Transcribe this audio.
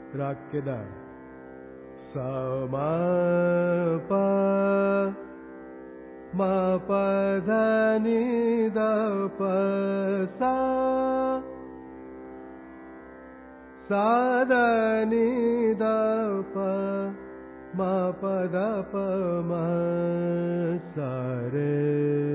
राग केदार। सा मा पा मा पा धा नि धा पा सा सा धा नि धा पा मा पा धा पा मा सा रे